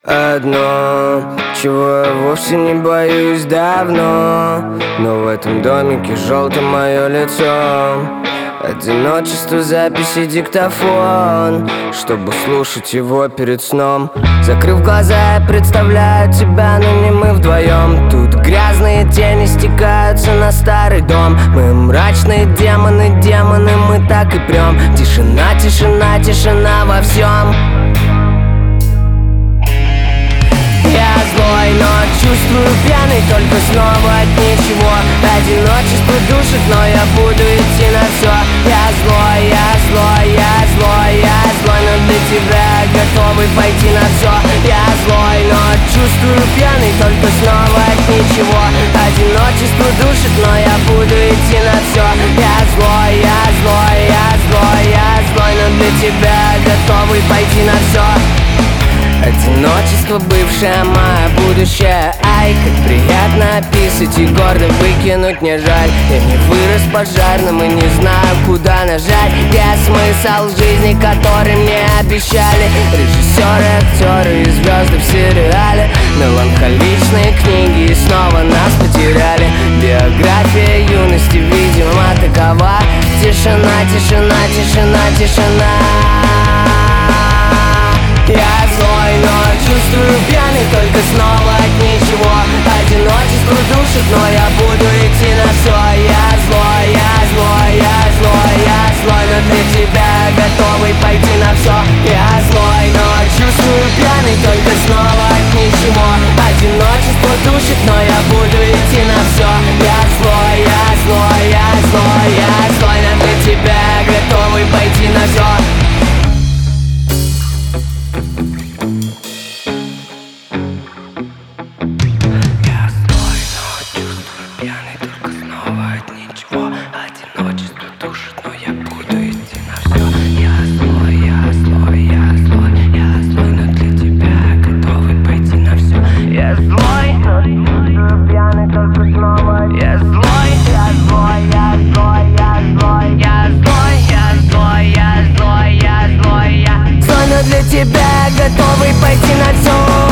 одно, чего я вовсе не боюсь давно. Но в этом домике желто мое лицо. Одиночество, записи, диктофон, чтобы слушать его перед сном. Закрыв глаза, я представляю тебя, но не мы вдвоем. Тут грязные тени стекаются на старый дом. Мы мрачные демоны, демоны, мы так и прем. Тишина, тишина, тишина во всем. Я злой, но чувствую пьяный, только снова от ничего. Одиночество душит, но я буду идти на все. Я злой, я злой, я злой, я злой, но для тебя готовый пойти на все. Я злой, но чувствую пьяный, только снова от ничего. Одиночество душит, но я буду идти на все. Я злой, я злой, я злой, я злой, но для тебя готовый пойти на все. Одиночество, бывшее мое будущее. Ай, как приятно описать и гордо выкинуть не жаль. Я не вырос пожарным и не знаю, куда нажать. Где смысл жизни, который мне обещали режиссеры, актеры и звезды в сериале. Меланхоличные книги и снова нас потеряли. Биография юности, видимо, такова. Тишина, тишина, тишина, тишина. Я злой, но чувствую пьяный, только снова от ничего. Одиночество душит, но я буду идти на все. Я злой, я злой, я злой, я злой, но для тебя готовый пойти на все. Я злой, но чувствую пьяный, только снова от ничего. Одиночество душит, но я буду идти на все. Я злой, я злой, я злой, я злой, но для тебя готовый пойти на все. Для тебя готовый пойти на все.